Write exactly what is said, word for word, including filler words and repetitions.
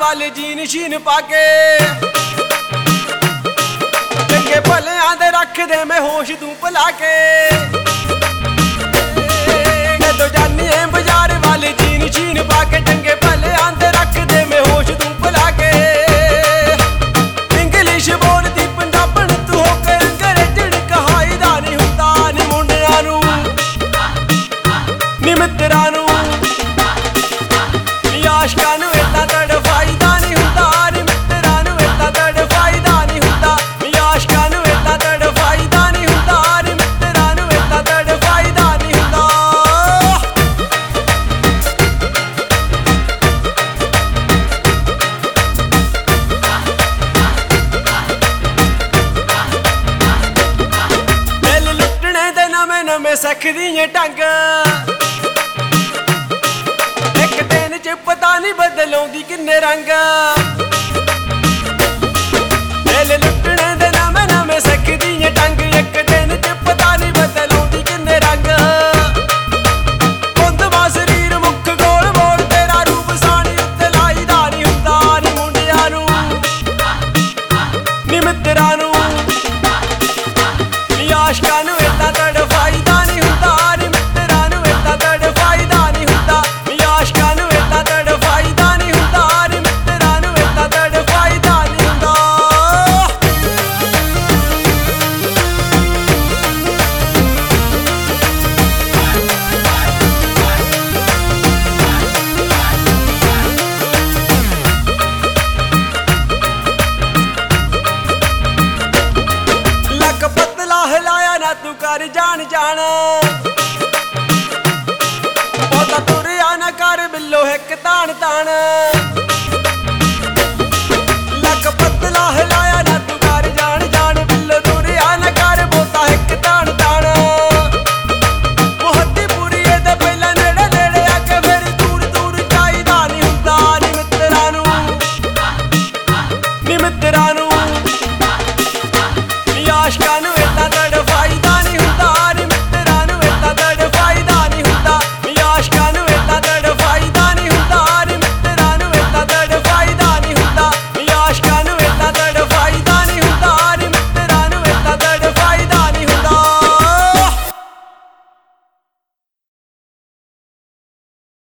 वाले जीन शीन पाके चंगे भलियां दे रख दे मैं होश तू भुला के जदों जानी है बाजार वाले जीन शीन पाके चंगे भलियां दे रख दे मैं होश तू भुला के इंग्लिश बोलदी पंजाबण तू होके अंग्रेजण कहाई दा नहीं हुंदा नी मुंडियां नूं नी मित्तरां नूं आशकां नूं इदां तड़फाईदा नहीं हुंदा नी मित्तरां नूं इदां तड़फाईदा नहीं हुंदा नी आशकां नूं इदां तड़फाईदा नहीं हुंदा नी मित्तरां नूं इदां तड़फाईदा नहीं हुंदा। दिल लुटने दे नवें नवें सिखदी ऐ ढंग पता नहीं बदलौंदी किन्ने रंग दिल लुटने दे नवें नवें सिखदी ऐ ढंग एक दिन च पता नहीं बदलौंदी किन्ने रंग कुंदवा शरीर मुख गोल मोल तेरा रूप सानी उत्ते लाईदा नहीं हुंदा नी मुंडियां नूं नी मित्तरां नूं नी आशकां नूं इदां तड़फाईदा नहीं हुंदा नी मित्तरां नूं इदां तड़फाईदा नहीं हुंदा नी आशकां नूं इदां तड़फाईदा नहीं हुंदा नी मित्तरां नूं इदां तड़फाईदा नहीं हुंदा। लक पतला हिलाया ना तू कर जान जान बहुता तुरिया ना कर बिल्लो हिक तान तान लक पतला हिलाया